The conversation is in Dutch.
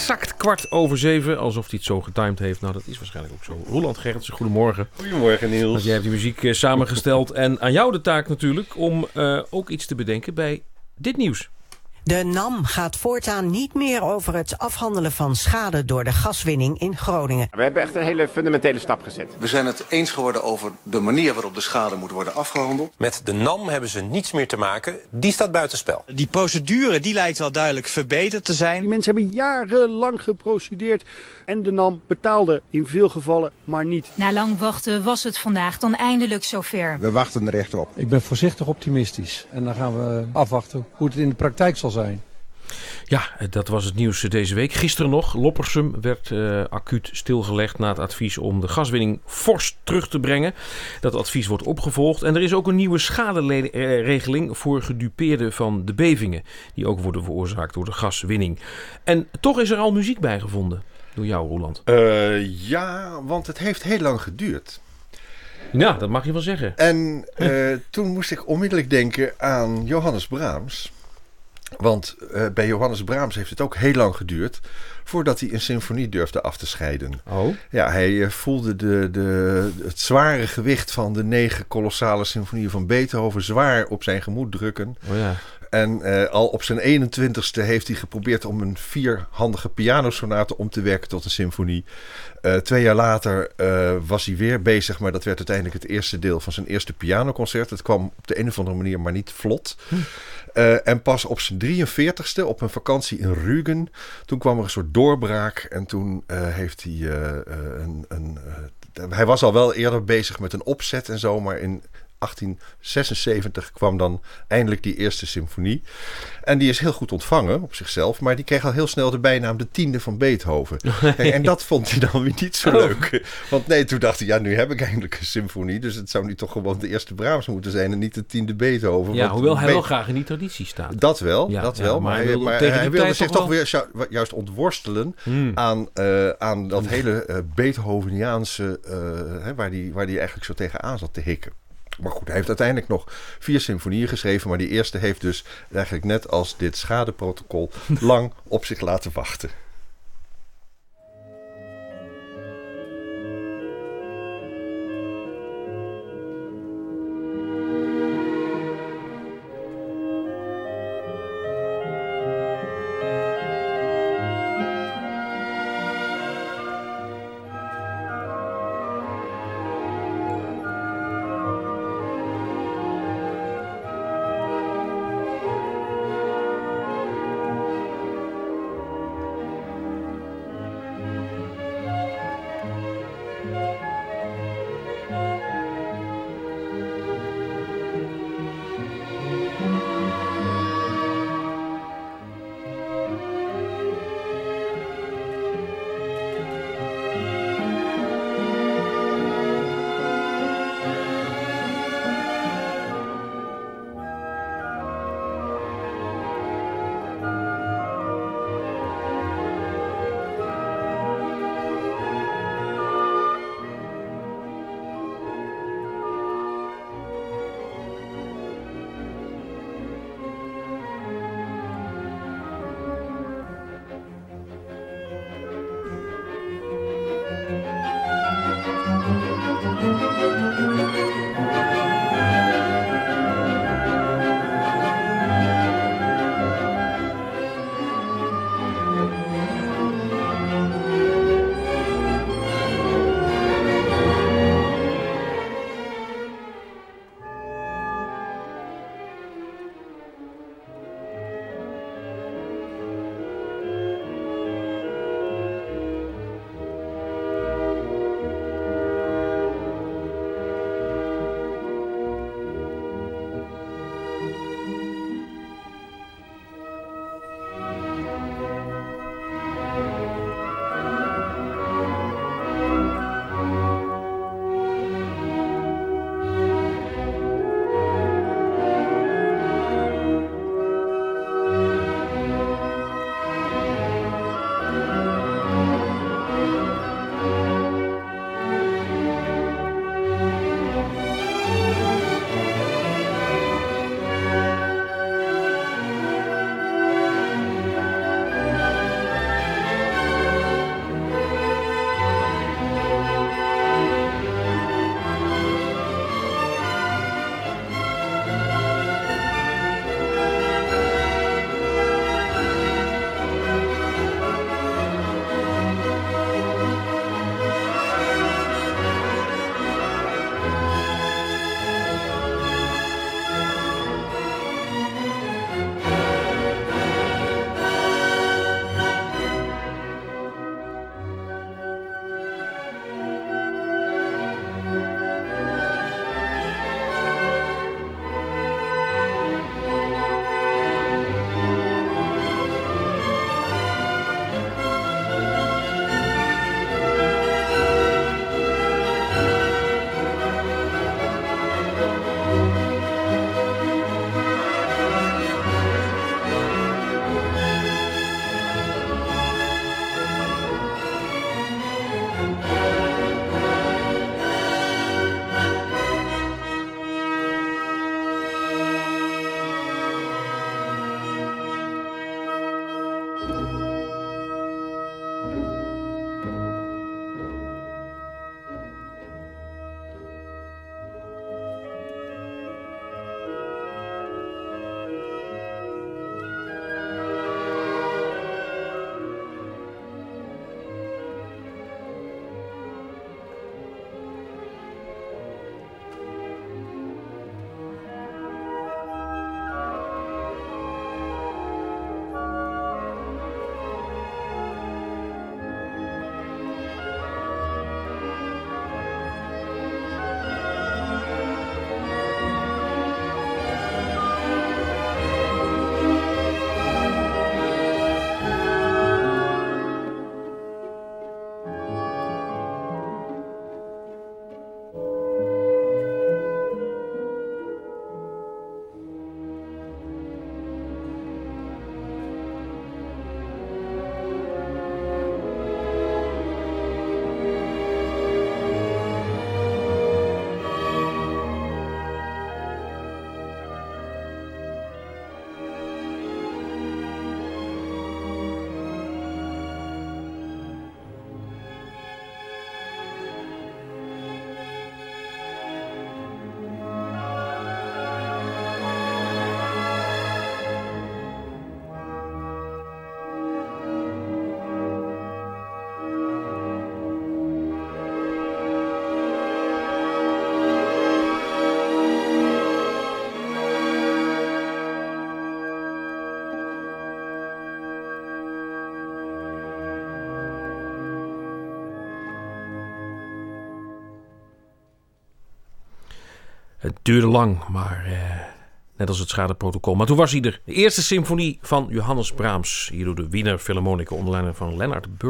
exact 6:15. Alsof hij het zo getimed heeft. Nou, dat is waarschijnlijk ook zo. Roeland Gerritsen, goedemorgen. Goedemorgen, Niels. Want jij hebt die muziek samengesteld. En aan jou de taak natuurlijk om ook iets te bedenken bij dit nieuws. De NAM gaat voortaan niet meer over het afhandelen van schade door de gaswinning in Groningen. We hebben echt een hele fundamentele stap gezet. We zijn het eens geworden over de manier waarop de schade moet worden afgehandeld. Met de NAM hebben ze niets meer te maken. Die staat buitenspel. Die procedure die lijkt wel duidelijk verbeterd te zijn. Die mensen hebben jarenlang geprocedeerd en de NAM betaalde in veel gevallen maar niet. Na lang wachten was het vandaag dan eindelijk zover. We wachten er echt op. Ik ben voorzichtig optimistisch en dan gaan we afwachten hoe het in de praktijk zal zijn. Ja, dat was het nieuws deze week. Gisteren nog, Loppersum werd acuut stilgelegd na het advies om de gaswinning fors terug te brengen. Dat advies wordt opgevolgd en er is ook een nieuwe schaderegeling voor gedupeerden van de bevingen. Die ook worden veroorzaakt door de gaswinning. En toch is er al muziek bij gevonden. Door jou, Roeland. Ja, want het heeft heel lang geduurd. Ja, dat mag je wel zeggen. En toen moest ik onmiddellijk denken aan Johannes Brahms. Want bij Johannes Brahms heeft het ook heel lang geduurd voordat hij een symfonie durfde af te scheiden. Oh? Ja, hij voelde het zware gewicht van de 9 kolossale symfonieën van Beethoven zwaar op zijn gemoed drukken. Oh ja. En al op zijn 21ste heeft hij geprobeerd om een 4-handige pianosonate om te werken tot een symfonie. 2 jaar later was hij weer bezig, maar dat werd uiteindelijk het eerste deel van zijn eerste pianoconcert. Het kwam op de een of andere manier maar niet vlot. En pas op zijn 43ste, op een vakantie in Rügen, toen kwam er een soort doorbraak. En toen heeft hij hij was al wel eerder bezig met een opzet en zo, maar in 1876 kwam dan eindelijk die eerste symfonie. En die is heel goed ontvangen op zichzelf, maar die kreeg al heel snel de bijnaam de 10e van Beethoven. En dat vond hij dan weer niet zo leuk. Want nee, toen dacht hij, ja, nu heb ik eindelijk een symfonie, dus het zou nu toch gewoon de eerste Brahms moeten zijn en niet de 10e Beethoven. Ja, hoewel hij wel graag in die traditie staat. Dat wel, maar hij wilde zich toch weer juist ontworstelen aan dat hele Beethoveniaanse, waar die eigenlijk zo tegenaan zat te hikken. Maar goed, hij heeft uiteindelijk nog 4 symfonieën geschreven. Maar die eerste heeft dus eigenlijk net als dit schadeprotocol lang op zich laten wachten. Het duurde lang, maar net als het schadeprotocol. Maar toen was hij er. De eerste symfonie van Johannes Brahms. Hier door de Wiener Philharmoniker onder leiding van Leonard Bernstein.